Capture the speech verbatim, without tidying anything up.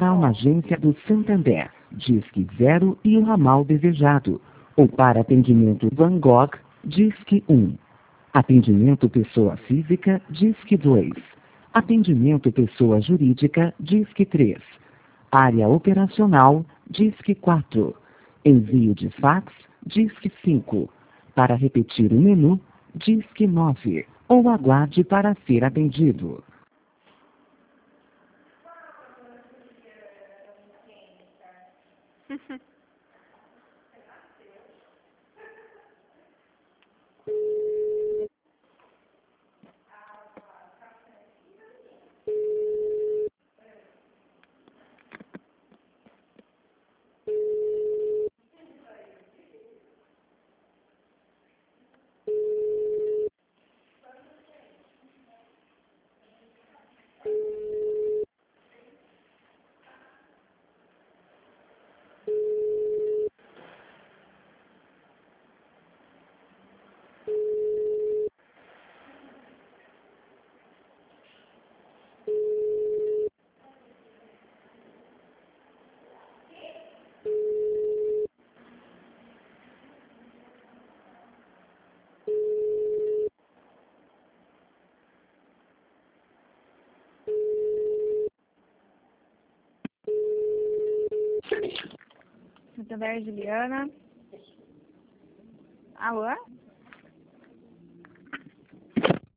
para uma agência do Santander, Disque zero e o ramal desejado. Ou para atendimento Van Gogh, Disque um. Atendimento pessoa física, Disque dois. Atendimento pessoa jurídica, Disque três. Área operacional, Disque quatro. Envio de fax, Disque cinco. Para repetir o menu, Disque nove. Ou aguarde para ser atendido. Santander, Juliana. Alô?